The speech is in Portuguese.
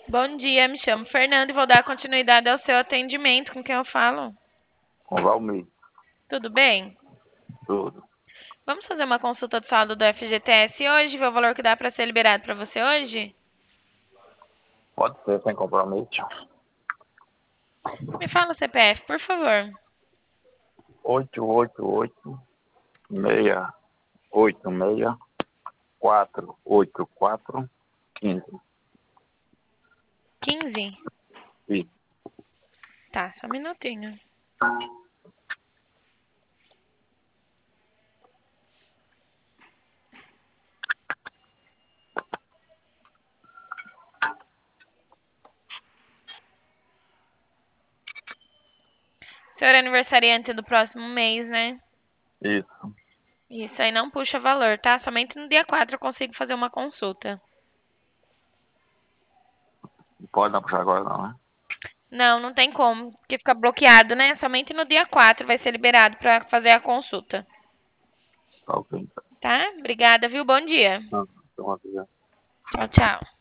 Bom dia, me chamo Fernanda e vou dar continuidade ao seu atendimento. Com quem eu falo? Com Valmir, Tudo bem? tudo. Vamos fazer uma consulta de saldo do FGTS hoje, ver o valor que dá para ser liberado para você hoje? Pode ser sem compromisso. Me fala o CPF, por favor. 888-686-484-15. 15? Isso. Tá, só um minutinho. Senhor é aniversariante do próximo mês, né? Isso. Isso aí não puxa valor, tá? Somente no dia 4 eu consigo fazer uma consulta. Não pode não puxar agora não, né? Não, não tem como, porque fica bloqueado, né? Somente no dia 4 vai ser liberado para fazer a consulta. Tá ok. Tá? Obrigada, viu? Bom dia. Não, então, Tchau, tchau.